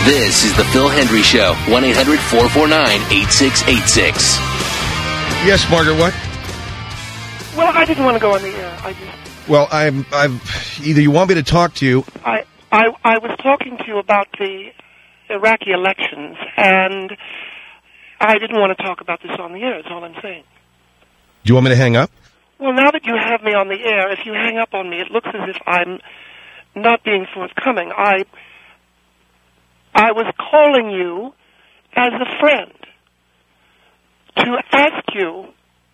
This is the Phil Hendry Show. 1-800-449-8686. Yes, Margaret, what? Well, I didn't want to go on the air. Well, I'm either you want me to talk to you. I was talking to you about the Iraqi elections, and I didn't want to talk about this on the air, is all I'm saying. Do you want me to hang up? Well, now that you have me on the air, if you hang up on me, it looks as if I'm not being forthcoming. I was calling you as a friend to ask you,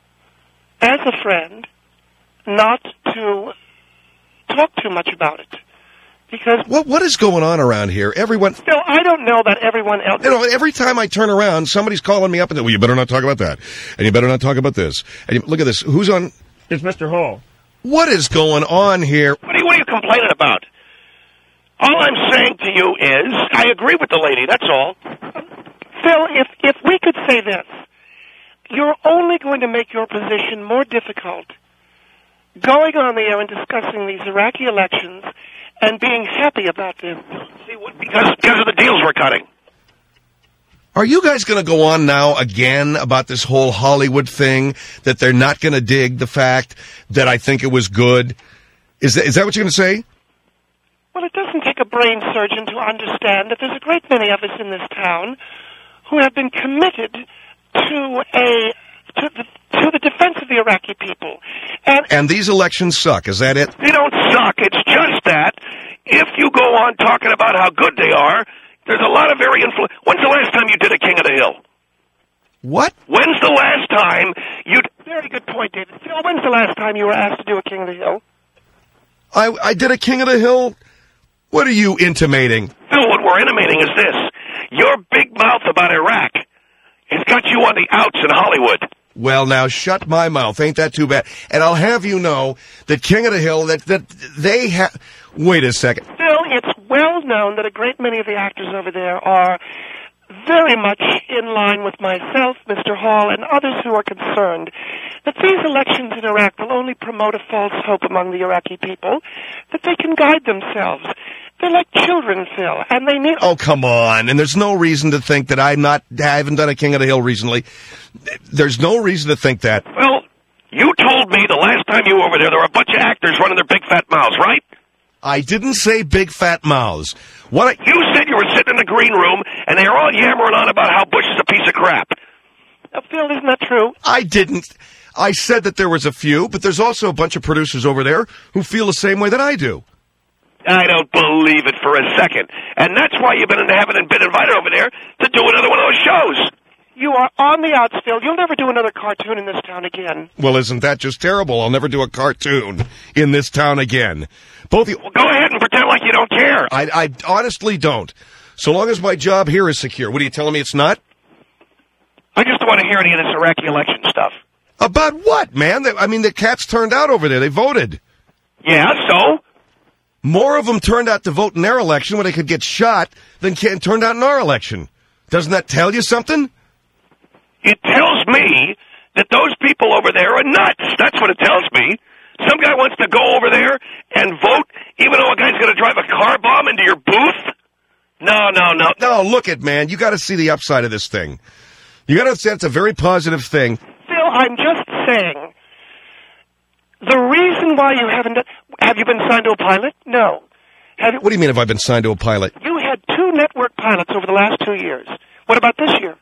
as a friend, not to talk too much about it. Because what is going on around here? Everyone. Still, I don't know that everyone else. You know, every time I turn around, somebody's calling me up and well, you better not talk about that, and you better not talk about this. And look at this. Who's on? It's Mr. Hall. What is going on here? What are you complaining about? All I'm saying to you is, I agree with the lady. That's all. Phil, if we could say this, you're only going to make your position more difficult going on the air and discussing these Iraqi elections and being happy about them. See, because of the deals we're cutting. Are you guys going to go on now again about this whole Hollywood thing, that they're not going to dig the fact that I think it was good? Is that what you're going to say? Well, it doesn't take a brain surgeon to understand that there's a great many of us in this town who have been committed to the defense of the Iraqi people. And these elections suck, is that it? They don't suck. It's just that if you go on talking about how good they are, there's a lot of very influence. When's the last time you did a King of the Hill? What? When's the last time you... Very good point, David. Phil, when's the last time you were asked to do a King of the Hill? I did a King of the Hill? What are you intimating? Phil, what we're intimating is this. Your big mouth about Iraq has got you on the outs in Hollywood. Well, now, shut my mouth. Ain't that too bad? And I'll have you know that King of the Hill, that they have... Wait a second. Phil, it's well known that a great many of the actors over there are very much in line with myself, Mr. Hall, and others who are concerned that these elections in Iraq will only promote a false hope among the Iraqi people, that they can guide themselves. They're like children, Phil, and they need... Oh, come on. And there's no reason to think that I haven't done a King of the Hill recently. There's no reason to think that. Well, you told me the last time you were over there were a bunch of actors running their big fat mouths, right? I didn't say big fat mouths. You said you were sitting in the green room, and they were all yammering on about how Bush is a piece of crap. Phil, isn't that true? I didn't. I said that there was a few, but there's also a bunch of producers over there who feel the same way that I do. I don't believe it for a second. And that's why you've been in heaven and been invited over there to do another one of those shows. You are on the outs, Phil. You'll never do another cartoon in this town again. Well, isn't that just terrible? I'll never do a cartoon in this town again. Both of you... Well, go ahead and pretend like you don't care. I honestly don't. So long as my job here is secure. What are you telling me it's not? I just don't want to hear any of this Iraqi election stuff. About what, man? The cats turned out over there. They voted. Yeah, so? More of them turned out to vote in their election when they could get shot than turned out in our election. Doesn't that tell you something? It tells me that those people over there are nuts. That's what it tells me. Some guy wants to go over there and vote, even though a guy's going to drive a car bomb into your booth? No. No, look it, man. You got to see the upside of this thing. You got to say it's a very positive thing. Phil, I'm just saying, the reason why you haven't... Have you been signed to a pilot? No. What do you mean have I been signed to a pilot? You had 2 network pilots over the last 2 years. What about this year?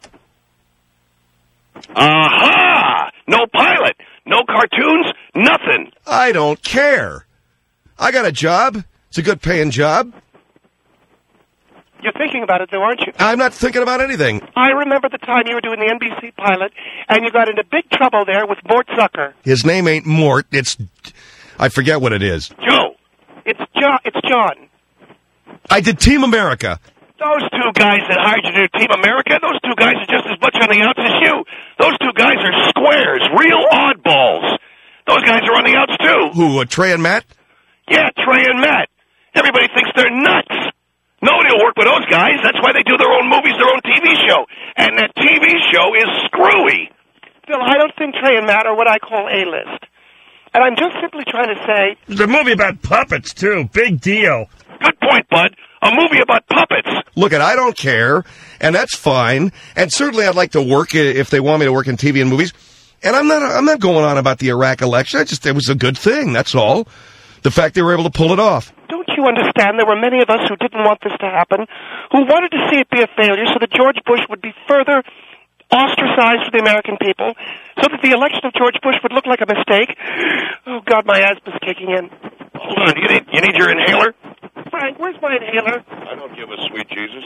Aha! No pilot, no cartoons, nothing. I don't care. I got a job. It's a good paying job. You're thinking about it, though, aren't you? I'm not thinking about anything. I remember the time you were doing the NBC pilot, and you got into big trouble there with Mort Zucker. His name ain't Mort. I forget what it is. Joe. It's John. I did Team America. Those 2 guys that hired you to do Team America, those 2 guys are just as much on the outs as you. Those 2 guys are squares, real oddballs. Those guys are on the outs, too. Who, Trey and Matt? Yeah, Trey and Matt. Everybody thinks they're nuts. Nobody will work with those guys. That's why they do their own movies, their own TV show. And that TV show is screwy. Phil, I don't think Trey and Matt are what I call A-list. And I'm just simply trying to say... There's a movie about puppets, too. Big deal. Good point, Bud. A movie about puppets. Look, I don't care, and that's fine. And certainly I'd like to work if they want me to work in TV and movies. And I'm not going on about the Iraq election. It was a good thing, that's all. The fact they were able to pull it off. Don't you understand? There were many of us who didn't want this to happen, who wanted to see it be a failure so that George Bush would be further ostracized for the American people, so that the election of George Bush would look like a mistake. Oh, God, my asthma's kicking in. Hold on, you need your inhaler? Frank, where's my inhaler? I don't give a sweet Jesus.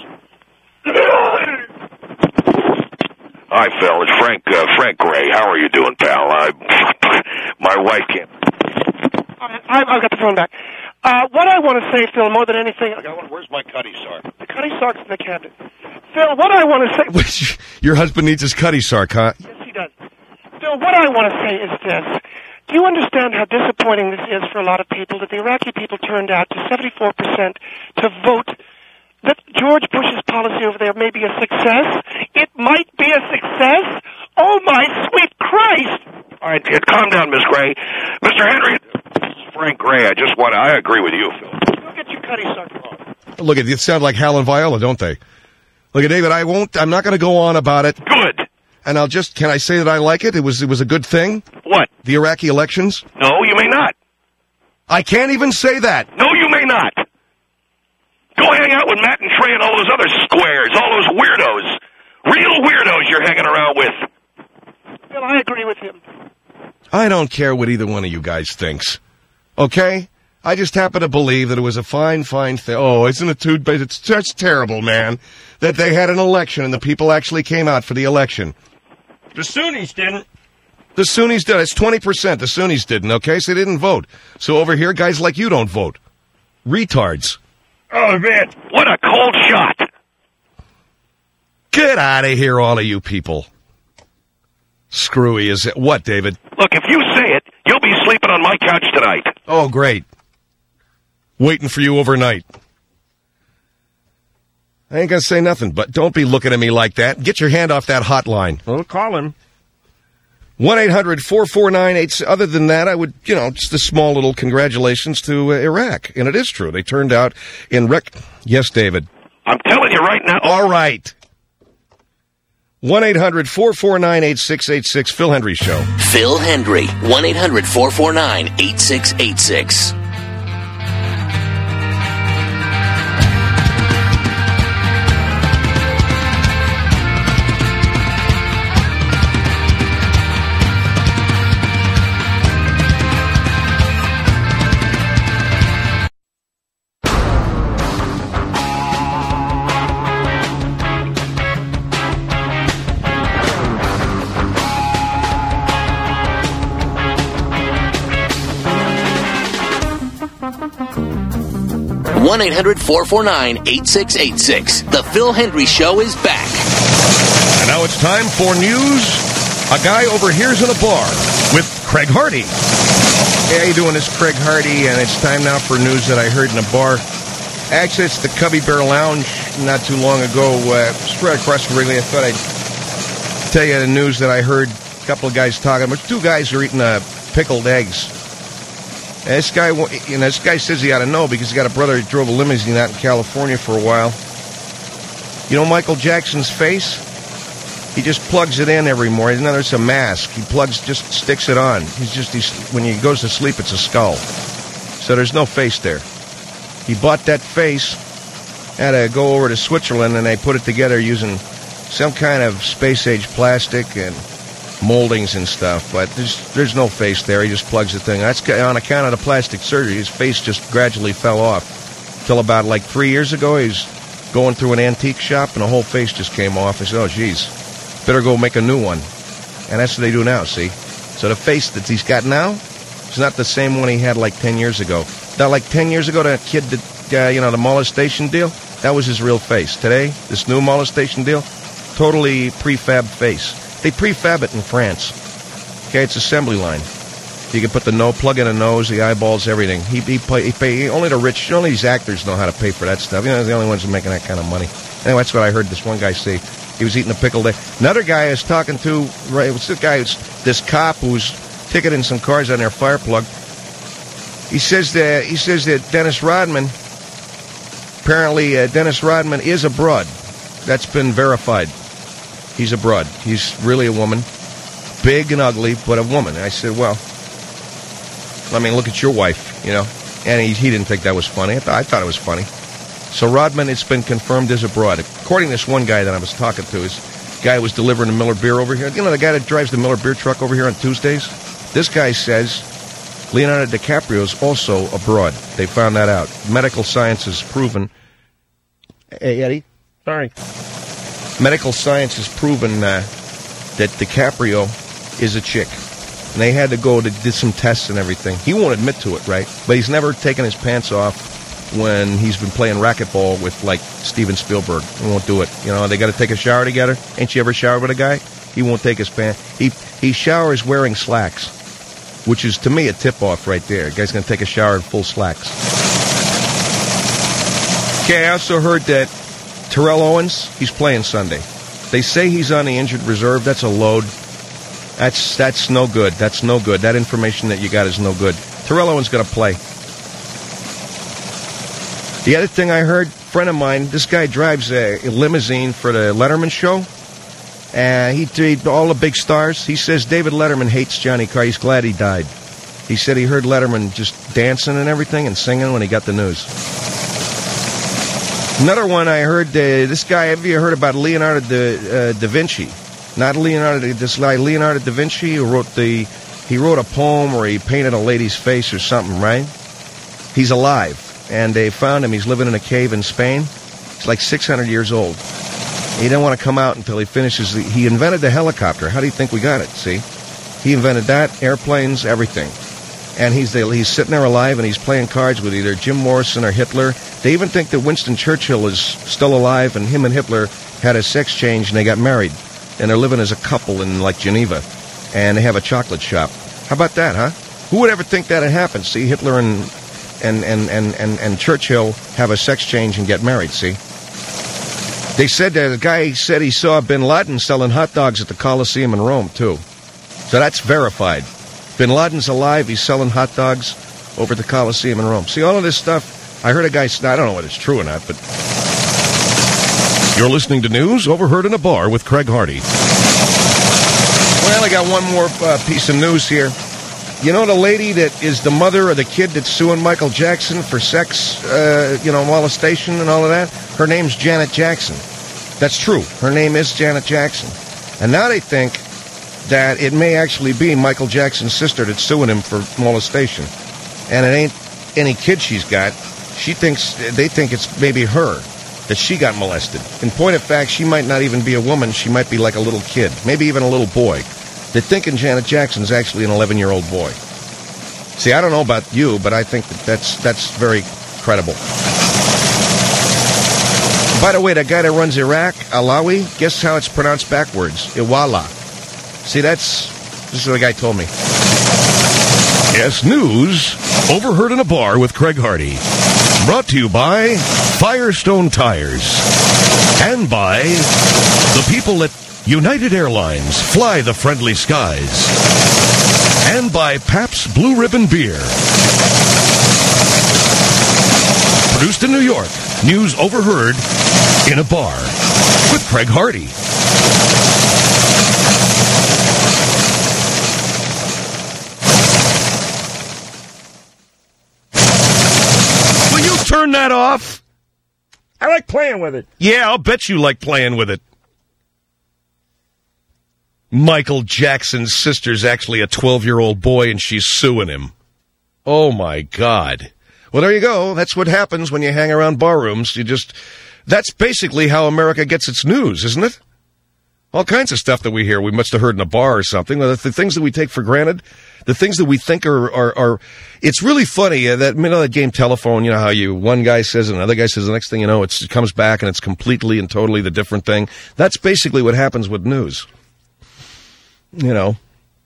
Hi, Phil. It's Frank Gray. How are you doing, pal? My wife can't. I've got the phone back. What I want to say, Phil, more than anything... Where's my cutty sock? The cutty sock's in the cabinet. Phil, what I want to say... Your husband needs his cutty sock, huh? Yes, he does. Phil, what I want to say is this. Do you understand how disappointing this is for a lot of people, that the Iraqi people turned out to 74% to vote that George Bush's policy over there may be a success? It might be a success? Oh, my sweet Christ! All right, calm down, Miss Gray. Mr. Henry... Frank Gray, I agree with you, Phil. Go get your cutty sock on. Look, it sound like Hal and Viola, don't they? Look at David, I'm not going to go on about it. Good. And can I say that I like it? It was a good thing? What? The Iraqi elections? No, you may not. I can't even say that. No, you may not. Go hang out with Matt and Trey and all those other squares, all those weirdos. Real weirdos you're hanging around with. Phil, I agree with him. I don't care what either one of you guys thinks. Okay? I just happen to believe that it was a fine thing. Oh, isn't it too bad? It's just terrible, man, that they had an election and the people actually came out for the election. The Sunnis didn't. The Sunnis did. It's 20%. The Sunnis didn't, okay? So they didn't vote. So over here, guys like you don't vote. Retards. Oh, man. What a cold shot. Get out of here, all of you people. Screwy is it. What, David? Look, if you say it, you'll be sleeping on my couch tonight. Oh, great. Waiting for you overnight. I ain't gonna say nothing, but don't be looking at me like that. Get your hand off that hotline. We'll call him. 1-800-449-8... Other than that, I would, just a small little congratulations to Iraq. And it is true. They turned out in Yes, David. I'm telling you right now. All right. 1-800-449-8686, Phil Hendry Show. Phil Hendry, 1-800-449-8686. One 1-800-449-8686. The Phil Hendry Show is back. And now it's time for news. A guy overhears in a bar with Craig Hardy. Hey, how you doing? This is Craig Hardy, and it's time now for news that I heard in a bar. Actually, it's the Cubby Bear Lounge not too long ago. It's right across from Wrigley. I thought I'd tell you the news that I heard a couple of guys talking about. Two guys are eating pickled eggs. And this guy says he ought to know because he got a brother who drove a limousine out in California for a while. You know Michael Jackson's face? He just plugs it in every morning. Now there's a mask. He just sticks it on. When he goes to sleep, it's a skull. So there's no face there. He bought that face, had to go over to Switzerland, and they put it together using some kind of space-age plastic and moldings and stuff, but there's no face there. He just plugs the thing. That's on account of the plastic surgery. His face just gradually fell off. Till about 3 years ago, he's going through an antique shop, and the whole face just came off. He said, oh, geez, better go make a new one. And that's what they do now, see? So the face that he's got now is not the same one he had 10 years ago. Now, 10 years ago, that kid that, the molestation deal, that was his real face. Today, this new molestation deal, totally prefab face. They prefab it in France. Okay, it's assembly line. You can put plug in a nose, the eyeballs, everything. He pay only the rich, only these actors know how to pay for that stuff. They're the only ones who are making that kind of money. Anyway, that's what I heard this one guy say. He was eating a pickled egg. Another guy I was talking to, right, what's this guy? This cop who's ticketing some cars on their fire plug. He says that Dennis Rodman Apparently, Dennis Rodman is a broad. That's been verified. He's a broad. He's really a woman. Big and ugly, but a woman. And I said, well, I mean, look at your wife, you know. And he didn't think that was funny. I thought it was funny. So Rodman, it's been confirmed as a broad. According to this one guy that I was talking to, this guy was delivering the Miller beer over here. You know, the guy that drives the Miller beer truck over here on Tuesdays? This guy says Leonardo DiCaprio is also a broad. They found that out. Medical science has proven. Hey, Eddie. Sorry. Medical science has proven that DiCaprio is a chick. And they had to go to did some tests and everything. He won't admit to it, right? But he's never taken his pants off when he's been playing racquetball with, like, Steven Spielberg. He won't do it. You know, they got to take a shower together. Ain't you ever showered with a guy? He won't take his pants. He showers wearing slacks, which is, to me, a tip-off right there. The guy's going to take a shower in full slacks. Okay, I also heard that Terrell Owens, he's playing Sunday. They say he's on the injured reserve. That's a load. That's no good. That's no good. That information that you got is no good. Terrell Owens going to play. The other thing I heard, a friend of mine, this guy drives a limousine for the Letterman show. He all the big stars. He says David Letterman hates Johnny Carr. He's glad he died. He said he heard Letterman just dancing and everything and singing when he got the news. Another one I heard, this guy, have you heard about Leonardo da Vinci? Not Leonardo, this guy, Leonardo da Vinci, who he wrote a poem where he painted a lady's face or something, right? He's alive. And they found him. He's living in a cave in Spain. He's like 600 years old. He didn't want to come out until he finishes. He invented the helicopter. How do you think we got it? See? He invented that, airplanes, everything. And he's sitting there alive, and he's playing cards with either Jim Morrison or Hitler. They even think that Winston Churchill is still alive, and him and Hitler had a sex change, and they got married. And they're living as a couple in, like, Geneva. And they have a chocolate shop. How about that, huh? Who would ever think that had happened? See, Hitler and Churchill have a sex change and get married, see? They said that a guy said he saw Bin Laden selling hot dogs at the Coliseum in Rome, too. So that's verified. Bin Laden's alive. He's selling hot dogs over at the Coliseum in Rome. See, all of this stuff, I heard a guy, I don't know whether it's true or not, but... You're listening to News Overheard in a Bar with Craig Hardy. Well, I got one more piece of news here. You know the lady that is the mother of the kid that's suing Michael Jackson for sex, molestation and all of that? Her name's Janet Jackson. That's true. Her name is Janet Jackson. And now they think that it may actually be Michael Jackson's sister that's suing him for molestation. And it ain't any kid she's got. They think it's maybe her, that she got molested. In point of fact, she might not even be a woman. She might be like a little kid, maybe even a little boy. They're thinking Janet Jackson's actually an 11-year-old boy. See, I don't know about you, but I think that's very credible. By the way, that guy that runs Iraq, Alawi, guess how it's pronounced backwards? Iwala. See, this is what the guy told me. Yes, News Overheard in a Bar with Craig Hardy. Brought to you by Firestone Tires. And by the people at United Airlines, fly the friendly skies. And by Pabst Blue Ribbon Beer. Produced in New York, News Overheard in a Bar with Craig Hardy. Will you turn that off? I like playing with it. Yeah, I'll bet you like playing with it. Michael Jackson's sister's actually a 12-year-old boy, and she's suing him. Oh, my God. Well, there you go. That's what happens when you hang around bar rooms. That's basically how America gets its news, isn't it? All kinds of stuff that we hear we must have heard in a bar or something. The things that we take for granted, the things that we think are it's really funny that game telephone, you know, how one guy says it, another guy says the next thing you know, it comes back and it's completely and totally the different thing. That's basically what happens with news. You know,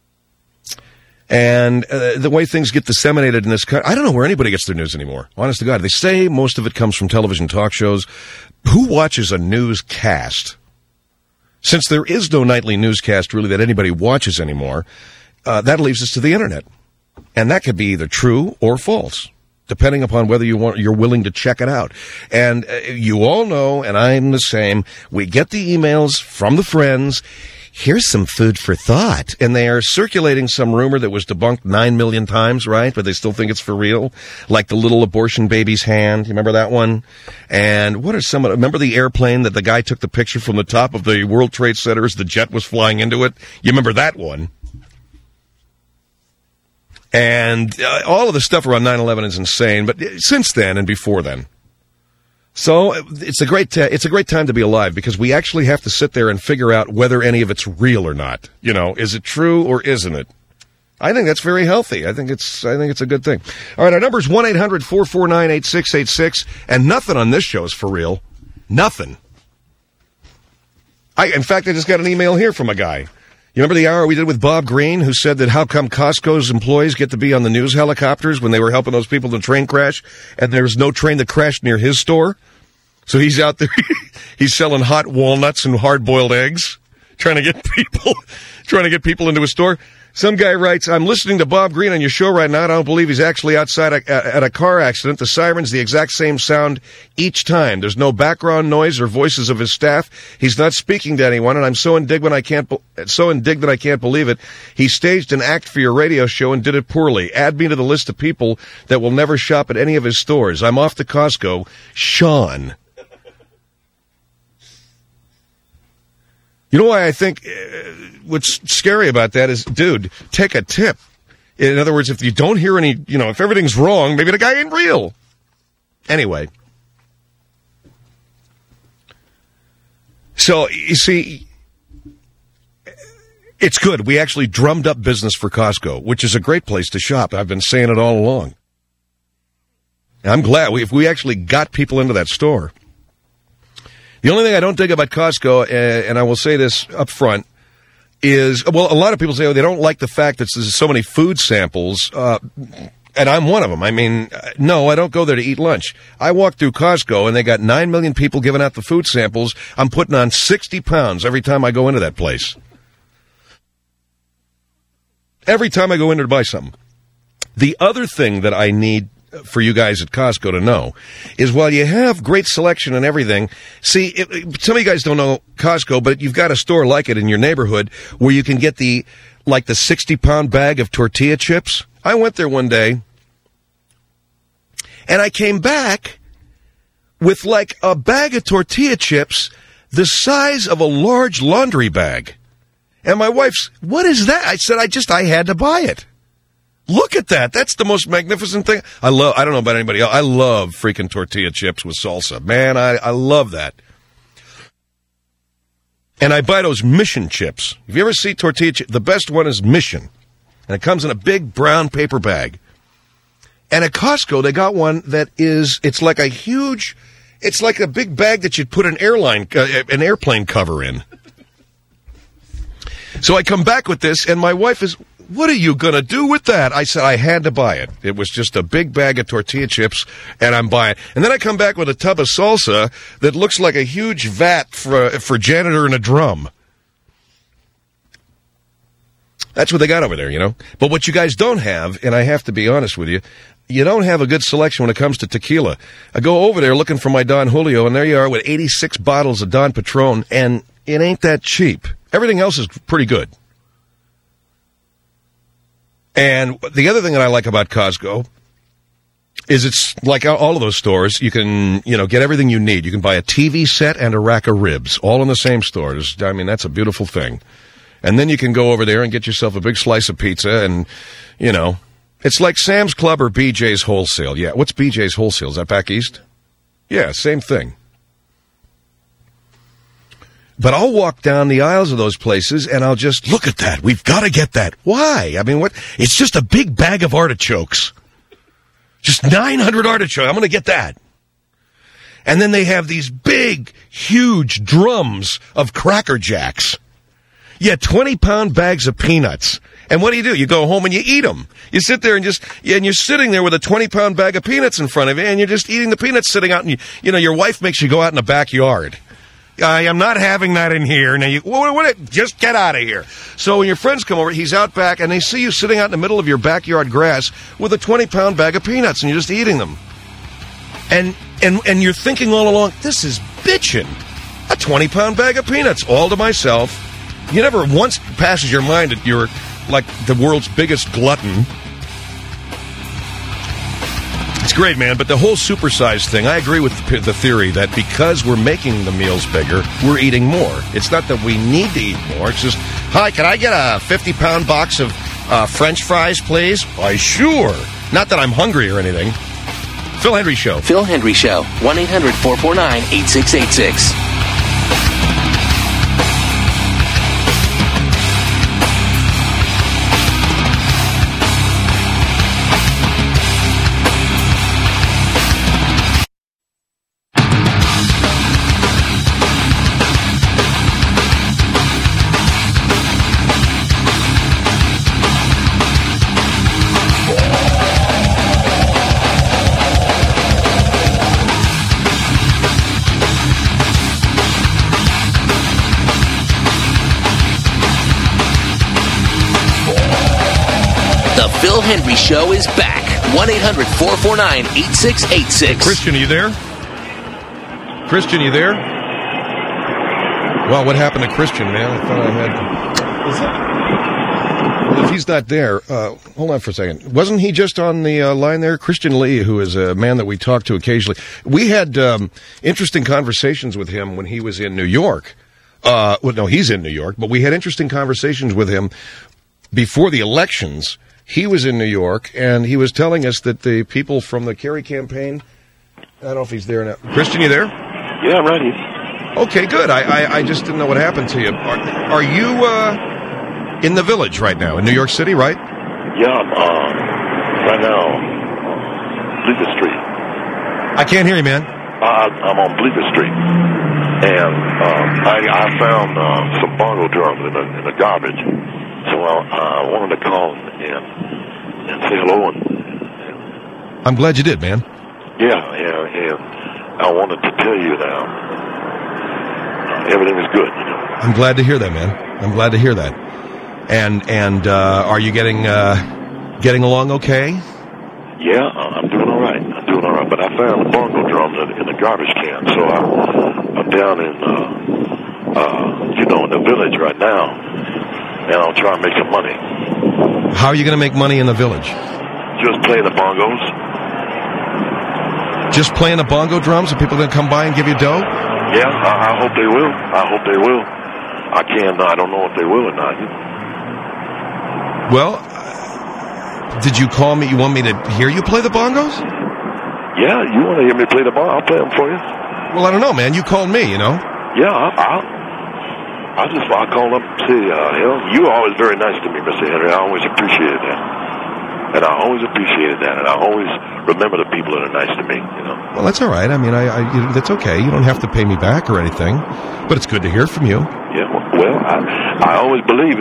and the way things get disseminated in this country, I don't know where anybody gets their news anymore. Honest to God, they say most of it comes from television talk shows. Who watches a newscast? Since there is no nightly newscast really that anybody watches anymore, that leaves us to the internet, and that could be either true or false. depending upon whether you're willing to check it out. And you all know, and I'm the same, we get the emails from the friends, here's some food for thought. And they are circulating some rumor that was debunked 9 million times, right? But they still think it's for real. Like the little abortion baby's hand. You remember that one? And what are remember the airplane that the guy took the picture from the top of the World Trade Center as the jet was flying into it? You remember that one? And all of the stuff around 9/11 is insane, but since then and before then. So it's a great time to be alive, because we actually have to sit there and figure out whether any of it's real or not. You know, is it true or isn't it? I think that's very healthy. I think it's a good thing. All right, our number is 1-800-449-8686, and nothing on this show is for real. Nothing. In fact, I just got an email here from a guy. You remember the hour we did with Bob Green, who said that how come Costco's employees get to be on the news helicopters when they were helping those people in the train crash, and there was no train that crashed near his store? So he's out there, he's selling hot walnuts and hard-boiled eggs, trying to get people into his store. Some guy writes, I'm listening to Bob Green on your show right now. I don't believe he's actually outside at a car accident. The siren's the exact same sound each time. There's no background noise or voices of his staff. He's not speaking to anyone, and I'm so indignant I can't believe it. He staged an act for your radio show and did it poorly. Add me to the list of people that will never shop at any of his stores. I'm off to Costco. Sean. You know why I think what's scary about that is, dude, take a tip. In other words, if you don't hear any, if everything's wrong, maybe the guy ain't real. Anyway. So, you see, it's good. We actually drummed up business for Costco, which is a great place to shop. I've been saying it all along. I'm glad if we actually got people into that store. The only thing I don't dig about Costco, and I will say this up front, is, well, a lot of people say, they don't like the fact that there's so many food samples, and I'm one of them. I mean, no, I don't go there to eat lunch. I walk through Costco, and they got 9 million people giving out the food samples. I'm putting on 60 pounds every time I go into that place. Every time I go in there to buy something. The other thing that I need for you guys at Costco to know is, while you have great selection and everything, see, some of you guys don't know Costco, but you've got a store like it in your neighborhood where you can get the 60-pound bag of tortilla chips. I went there one day, and I came back with a bag of tortilla chips the size of a large laundry bag. And my wife's, what is that? I said, I had to buy it. Look at that. That's the most magnificent thing. I don't know about anybody else. I love freaking tortilla chips with salsa. Man, I love that. And I buy those Mission chips. If you ever see tortilla chips, the best one is Mission. And it comes in a big brown paper bag. And at Costco, they got one that it's like a big bag that you'd put an airplane cover in. So I come back with this, and my wife is, what are you going to do with that? I said I had to buy it. It was just a big bag of tortilla chips, and I'm buying it. And then I come back with a tub of salsa that looks like a huge vat for janitor and a drum. That's what they got over there, But what you guys don't have, and I have to be honest with you, you don't have a good selection when it comes to tequila. I go over there looking for my Don Julio, and there you are with 86 bottles of Don Patron, and it ain't that cheap. Everything else is pretty good. And the other thing that I like about Costco is it's like all of those stores. You can, get everything you need. You can buy a TV set and a rack of ribs, all in the same store. That's a beautiful thing. And then you can go over there and get yourself a big slice of pizza, and, it's like Sam's Club or BJ's Wholesale. Yeah, what's BJ's Wholesale? Is that back east? Yeah, same thing. But I'll walk down the aisles of those places, and I'll just, look at that. We've got to get that. Why? I mean, what? It's just a big bag of artichokes. Just 900 artichokes. I'm going to get that. And then they have these big, huge drums of Cracker Jacks. Yeah, 20-pound bags of peanuts. And what do? You go home and you eat them. You sit there and you're sitting there with a 20-pound bag of peanuts in front of you, and you're just eating the peanuts sitting out, and your wife makes you go out in the backyard. I am not having that in here. Now, just get out of here. So when your friends come over, he's out back, and they see you sitting out in the middle of your backyard grass with a 20-pound bag of peanuts, and you're just eating them. And you're thinking all along, this is bitchin'. A 20-pound bag of peanuts, all to myself. You never once passes your mind that you're like the world's biggest glutton. It's great, man, but the whole supersize thing, I agree with the theory that because we're making the meals bigger, we're eating more. It's not that we need to eat more. It's just, hi, can I get a 50-pound box of French fries, please? Why, sure. Not that I'm hungry or anything. Phil Hendrie Show. Phil Hendrie Show. 1-800-449-8686. Phil Hendrie Show is back. 1-800-449-8686. Christian, are you there? Christian, you there? Well, what happened to Christian, man? I thought I had... Is that... Well, if he's not there, hold on for a second. Wasn't he just on the line there? Christian Lee, who is a man that we talk to occasionally. We had interesting conversations with him when he was in New York. Well, no, he's in New York, but we had interesting conversations with him before the elections. He was in New York, and he was telling us that the people from the Kerry campaign... I don't know if he's there now. Christian, you there? Yeah, I'm right here. Okay, good. I just didn't know what happened to you. Are you in the Village right now, in New York City, right? Yeah, I'm right now, Bleecker Street. I can't hear you, man. I'm on Bleecker Street, and I found some bongo drums in the garbage. So I wanted to call and say hello. And I'm glad you did, man. Yeah, and I wanted to tell you now, everything is good, you know. I'm glad to hear that, man. I'm glad to hear that. And are you getting along okay? Yeah, I'm doing all right. But I found the bongo drums in the garbage can, so I'm down in the Village right now. And I'll try and make some money. How are you going to make money in the Village? Just playing the bongos. Just playing the bongo drums, and people are going to come by and give you dough? Yeah, I hope they will. I don't know if they will or not. Well, did you call me? You want me to hear you play the bongos? Yeah, you want to hear me play the bongos? I'll play them for you. Well, I don't know, man. You called me, you know? Yeah, I'll call up and say, you're always very nice to me, Mr. Henry. I always appreciated that. And I always appreciated that. And I always remember the people that are nice to me, you know. Well, that's all right. I mean, that's okay. You don't have to pay me back or anything. But it's good to hear from you. Yeah, well, I always believe in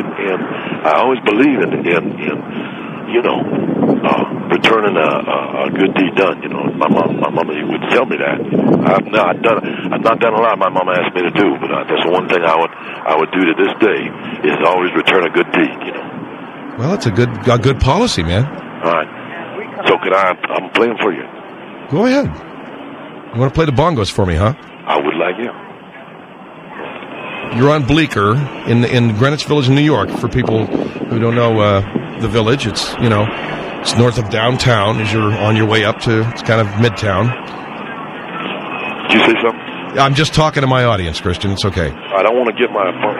returning a good deed done. You know, my mama would tell me that. I've not done a lot my mama asked me to do, but that's the one thing I would do to this day is always return a good deed. You know. Well, it's a good policy, man. All right. So I'm playing for you. Go ahead. You want to play the bongos for me, huh? I would like you. You're on Bleecker in Greenwich Village in New York. For people who don't know the Village, it's it's north of downtown as you're on your way up to, it's kind of midtown. Did you say something? I'm just talking to my audience, Christian. It's okay. I don't want to get my phone.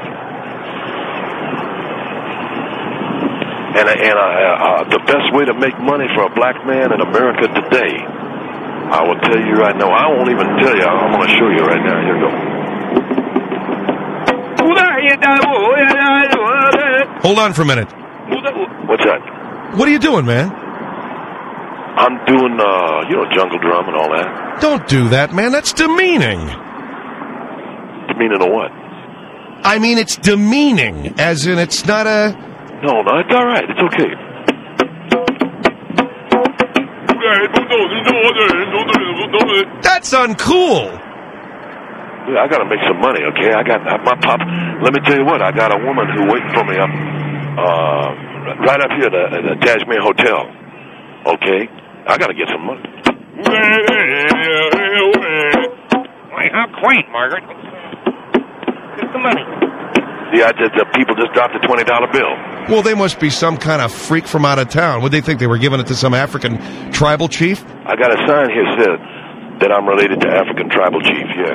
And the best way to make money for a black man in America today, I will tell you right now. I won't even tell you. I'm going to show you right now. Here we go. Hold on for a minute. What's that? What are you doing, man? I'm doing, jungle drum and all that. Don't do that, man. That's demeaning. Demeaning of what? I mean, it's demeaning, as in it's not a... No, it's all right. It's okay. That's uncool. I got to make some money, okay? I got my pop. Let me tell you what. I got a woman who waiting for me up, right up here at the Tajmir Hotel. Okay, I got to get some money. Why, how quaint, Margaret. Get the money. Yeah, the people just dropped a $20 bill. Well, they must be some kind of freak from out of town. Would they think they were giving it to some African tribal chief? I got a sign here said that I'm related to African tribal chief, yeah.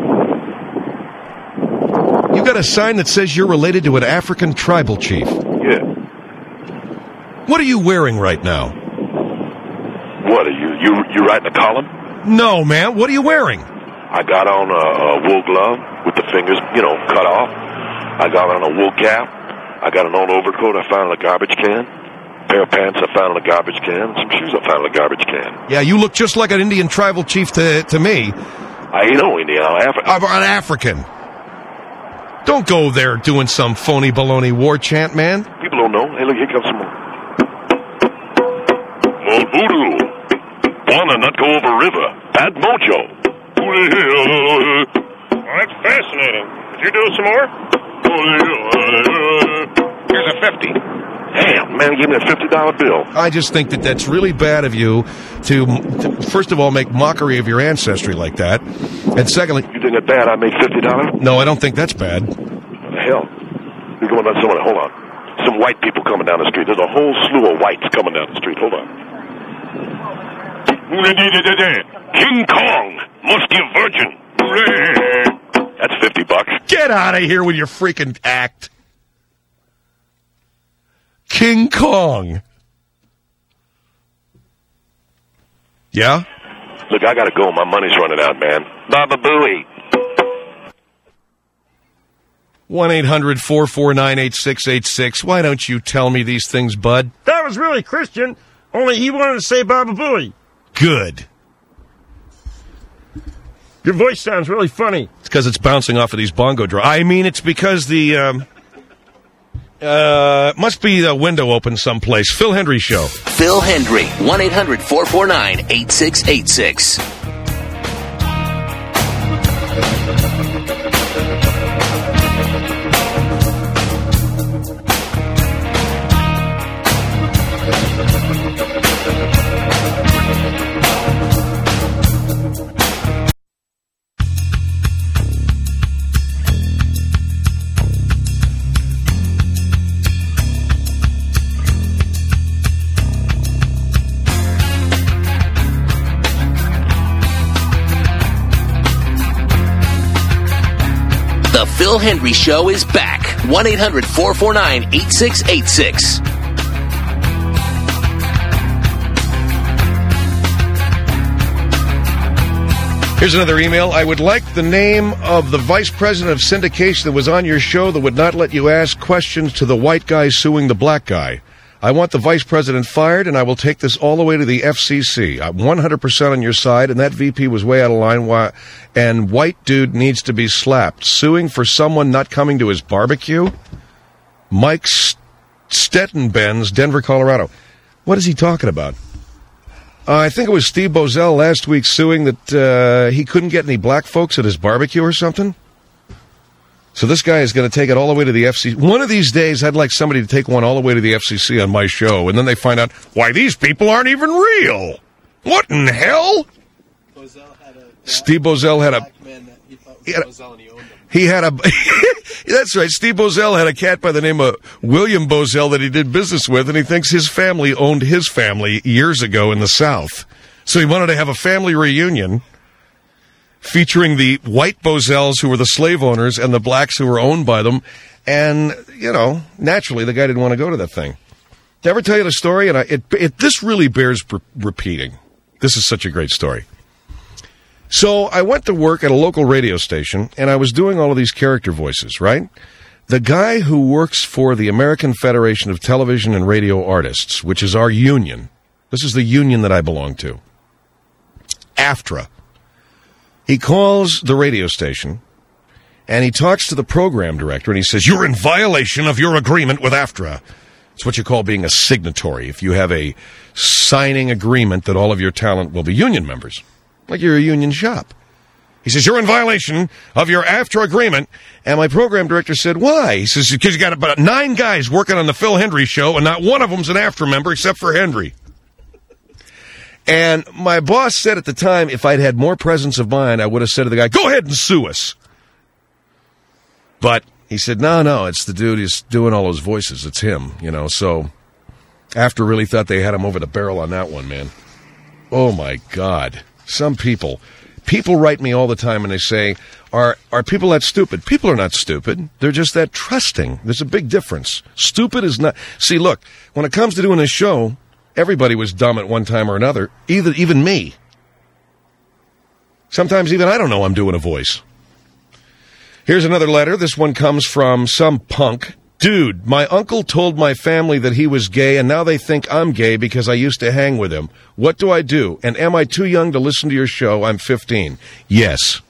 You got a sign that says you're related to an African tribal chief? Yeah. What are you wearing right now? What, are you writing a column? No, man. What are you wearing? I got on a wool glove with the fingers, cut off. I got on a wool cap. I got an old overcoat I found in a garbage can. A pair of pants I found in a garbage can. Some shoes I found in a garbage can. Yeah, you look just like an Indian tribal chief to me. I ain't no Indian. I'm African. I'm an African. Don't go there doing some phony baloney war chant, man. People don't know. Hey, look, here comes some more. Old voodoo. Wanna not go over river. Bad mojo. Well, that's fascinating. Did you do some more? Here's a 50. Damn, man, give me a $50 bill. I just think that that's really bad of you to first of all, make mockery of your ancestry like that. And secondly... You think it's bad I made $50? No, I don't think that's bad. What the hell? You're going on someone. Hold on. Some white people coming down the street. There's a whole slew of whites coming down the street. Hold on. King Kong, musky virgin. That's $50. Get out of here with your freaking act. King Kong. Yeah? Look, I gotta go. My money's running out, man. Baba Booey. 1-800-449-8686. Why don't you tell me these things, bud? That was really Christian, only he wanted to say Baba Booey. Good. Your voice sounds really funny. It's because it's bouncing off of these bongo drums. I mean, it's because the, must be the window open someplace. Phil Hendry Show. Phil Hendry, 1-800-449-8686. The Phil Hendry Show is back. 1-800-449-8686. Here's another email. I would like the name of the vice president of syndication that was on your show that would not let you ask questions to the white guy suing the black guy. I want the vice president fired, and I will take this all the way to the FCC. I'm 100% on your side, and that VP was way out of line, and white dude needs to be slapped. Suing for someone not coming to his barbecue? Mike Stettenbenz, Denver, Colorado. What is he talking about? I think it was Steve Bozell last week suing that he couldn't get any black folks at his barbecue or something. So this guy is going to take it all the way to the FCC. One of these days, I'd like somebody to take one all the way to the FCC on my show, and then they find out, why, these people aren't even real. What in hell? Steve Bozell had a... He had a... That's right, Steve Bozell had a cat by the name of William Bozell that he did business with, and he thinks his family owned his family years ago in the South. So he wanted to have a family reunion featuring the white Bozells who were the slave owners and the blacks who were owned by them. And, you know, naturally, the guy didn't want to go to that thing. Did I ever tell you the story? And this really bears repeating. This is such a great story. So I went to work at a local radio station, and I was doing all of these character voices, right? The guy who works for the American Federation of Television and Radio Artists, which is our union, this is the union that I belong to, AFTRA. He calls the radio station, and he talks to the program director, and he says, you're in violation of your agreement with AFTRA. It's what you call being a signatory, if you have a signing agreement that all of your talent will be union members, like you're a union shop. He says, you're in violation of your AFTRA agreement. And my program director said, why? He says, because you got about 9 guys working on the Phil Hendry show, and not one of them's an AFTRA member except for Hendry. And my boss said at the time, if I'd had more presence of mind, I would have said to the guy, go ahead and sue us. But he said, no, it's the dude who's doing all those voices. It's him, So AFTRA really thought they had him over the barrel on that one, man. Oh, my God. Some people write me all the time and they say, are people that stupid? People are not stupid. They're just that trusting. There's a big difference. Stupid is not... See, look, when it comes to doing this show, everybody was dumb at one time or another, even me. Sometimes even I don't know I'm doing a voice. Here's another letter. This one comes from some punk. Dude, my uncle told my family that he was gay, and now they think I'm gay because I used to hang with him. What do I do? And am I too young to listen to your show? I'm 15. Yes.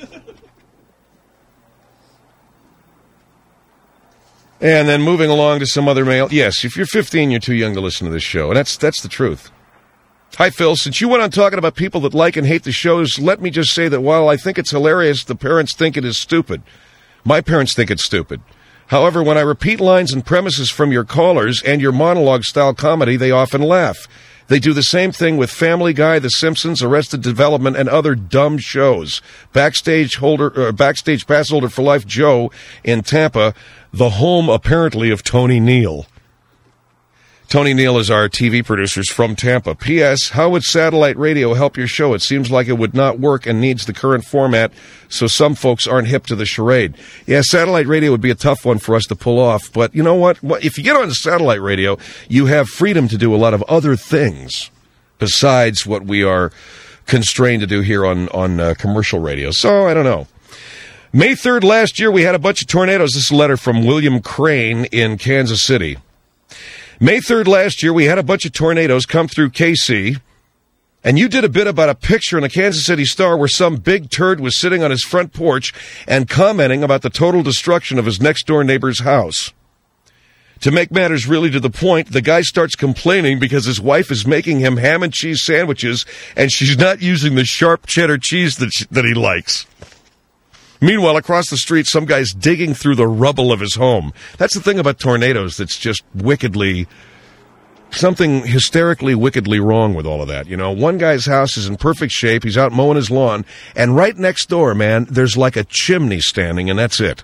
And then moving along to some other mail. Yes, if you're 15, you're too young to listen to this show. And that's the truth. Hi, Phil. Since you went on talking about people that like and hate the shows, let me just say that while I think it's hilarious, the parents think it is stupid. My parents think it's stupid. However, when I repeat lines and premises from your callers and your monologue-style comedy, they often laugh. They do the same thing with Family Guy, The Simpsons, Arrested Development, and other dumb shows. Backstage pass holder for life Joe in Tampa, the home, apparently, of Tony Neal. Tony Neal is our TV producers from Tampa. P.S. How would satellite radio help your show? It seems like it would not work and needs the current format, so some folks aren't hip to the charade. Yeah, satellite radio would be a tough one for us to pull off, but you know what? If you get on satellite radio, you have freedom to do a lot of other things besides what we are constrained to do here on commercial radio. So, I don't know. May 3rd last year, we had a bunch of tornadoes. This is a letter from William Crane in Kansas City. May 3rd last year, we had a bunch of tornadoes come through KC, and you did a bit about a picture in the Kansas City Star where some big turd was sitting on his front porch and commenting about the total destruction of his next-door neighbor's house. To make matters really to the point, the guy starts complaining because his wife is making him ham and cheese sandwiches, and she's not using the sharp cheddar cheese that he likes. Meanwhile, across the street, some guy's digging through the rubble of his home. That's the thing about tornadoes that's just something hysterically, wickedly wrong with all of that. One guy's house is in perfect shape. He's out mowing his lawn. And right next door, man, there's like a chimney standing, and that's it.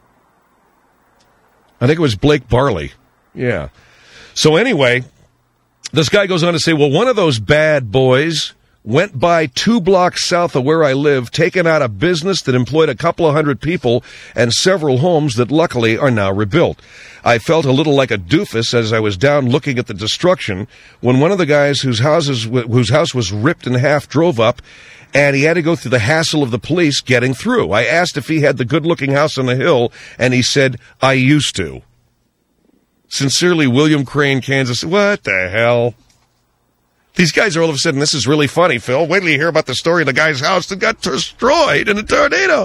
I think it was Blake Barley. Yeah. So anyway, this guy goes on to say, well, one of those bad boys went by 2 blocks south of where I live, taking out a business that employed a couple of hundred people and several homes that luckily are now rebuilt. I felt a little like a doofus as I was down looking at the destruction when one of the guys whose house was ripped in half drove up, and he had to go through the hassle of the police getting through. I asked if he had the good-looking house on the hill, and he said, I used to. Sincerely, William Crane, Kansas. What the hell? These guys are all of a sudden, this is really funny, Phil. Wait till you hear about the story of the guy's house that got destroyed in a tornado.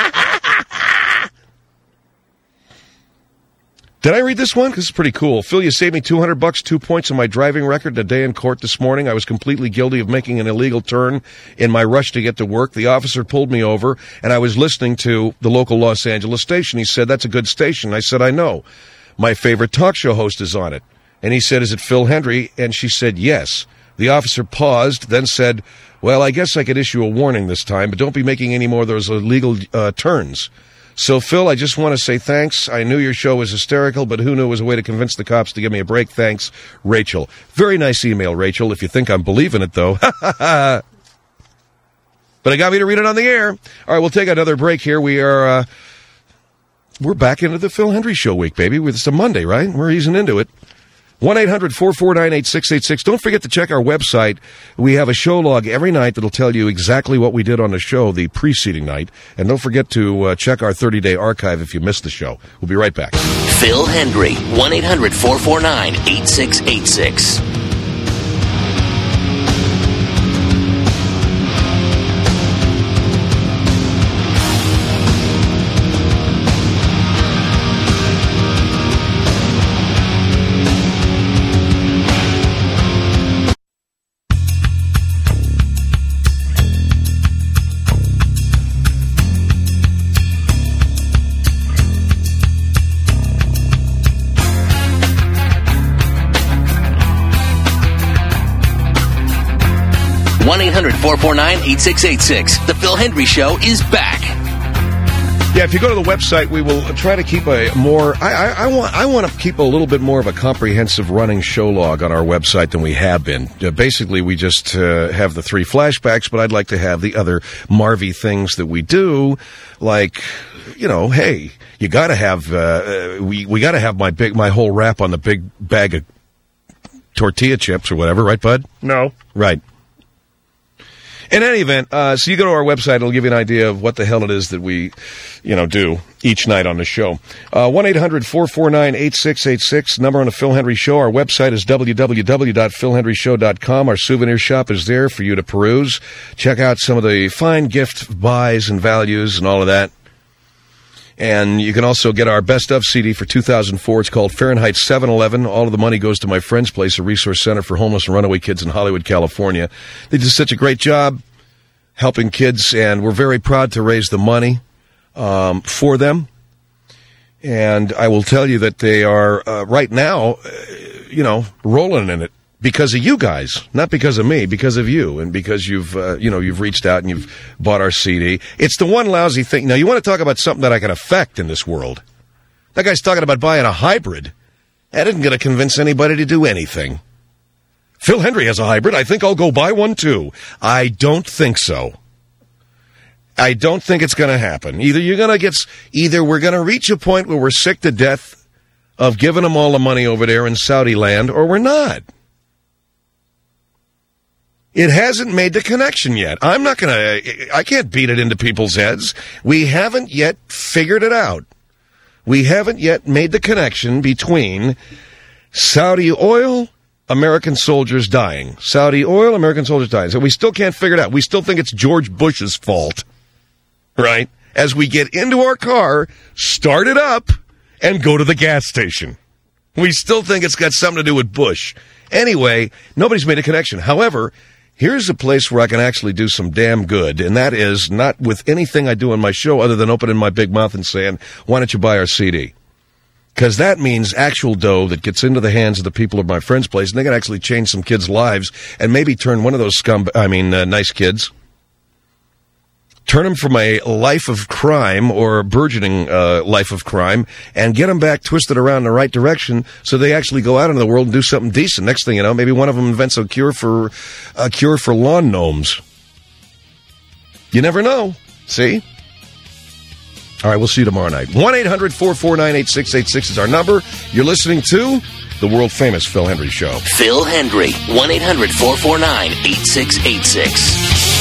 Did I read this one? Because it's pretty cool. Phil, you saved me $200, 2 points on my driving record the day in court this morning. I was completely guilty of making an illegal turn in my rush to get to work. The officer pulled me over, and I was listening to the local Los Angeles station. He said, that's a good station. I said, I know. My favorite talk show host is on it. And he said, is it Phil Hendry? And she said, yes. The officer paused, then said, well, I guess I could issue a warning this time, but don't be making any more of those illegal turns. So, Phil, I just want to say thanks. I knew your show was hysterical, but who knew it was a way to convince the cops to give me a break? Thanks, Rachel. Very nice email, Rachel, if you think I'm believing it, though. But it got me to read it on the air. All right, we'll take another break here. We're back into the Phil Hendry Show week, baby. It's a Monday, right? We're easing into it. 1-800-449-8686. Don't forget to check our website. We have a show log every night that'll tell you exactly what we did on the show the preceding night. And don't forget to check our 30-day archive if you missed the show. We'll be right back. Phil Hendry, 1-800-449-8686. 1-800-449-8686. The Phil Hendry Show is back. Yeah, if you go to the website, we will try to keep a more. I want to keep a little bit more of a comprehensive running show log on our website than we have been. Basically, we just have the 3 flashbacks, but I'd like to have the other Marvy things that we do, like, you know, hey, you got to have we got to have my whole rap on the big bag of tortilla chips or whatever, right, bud? No. Right. In any event, so you go to our website, it'll give you an idea of what the hell it is that we, do each night on the show. 1-800-449-8686, number on the Phil Hendry Show. Our website is www.philhendryshow.com. Our souvenir shop is there for you to peruse. Check out some of the fine gift buys and values and all of that. And you can also get our Best Of CD for 2004. It's called Fahrenheit 711. All of the money goes to my friend's place, a resource center for homeless and runaway kids in Hollywood, California. They do such a great job helping kids, and we're very proud to raise the money for them. And I will tell you that they are, right now, rolling in it. Because of you guys, not because of me, because of you, and because you've reached out and you've bought our CD. It's the one lousy thing. Now, you want to talk about something that I can affect in this world. That guy's talking about buying a hybrid. That isn't going to convince anybody to do anything. Phil Hendry has a hybrid. I think I'll go buy one, too. I don't think so. I don't think it's going to happen. Either we're going to reach a point where we're sick to death of giving them all the money over there in Saudi land, or we're not. It hasn't made the connection yet. I can't beat it into people's heads. We haven't yet figured it out. We haven't yet made the connection between Saudi oil, American soldiers dying. Saudi oil, American soldiers dying. So we still can't figure it out. We still think it's George Bush's fault, right? As we get into our car, start it up, and go to the gas station. We still think it's got something to do with Bush. Anyway, nobody's made a connection. However, here's a place where I can actually do some damn good, and that is not with anything I do on my show other than opening my big mouth and saying, why don't you buy our CD? Because that means actual dough that gets into the hands of the people of my friend's place, and they can actually change some kids' lives and maybe turn one of those nice kids, turn them from a life of crime or a burgeoning life of crime and get them back twisted around in the right direction so they actually go out into the world and do something decent. Next thing you know, maybe one of them invents a cure for lawn gnomes. You never know. See? All right, we'll see you tomorrow night. 1-800-449-8686 is our number. You're listening to the world-famous Phil Hendry Show. Phil Hendry, 1-800-449-8686.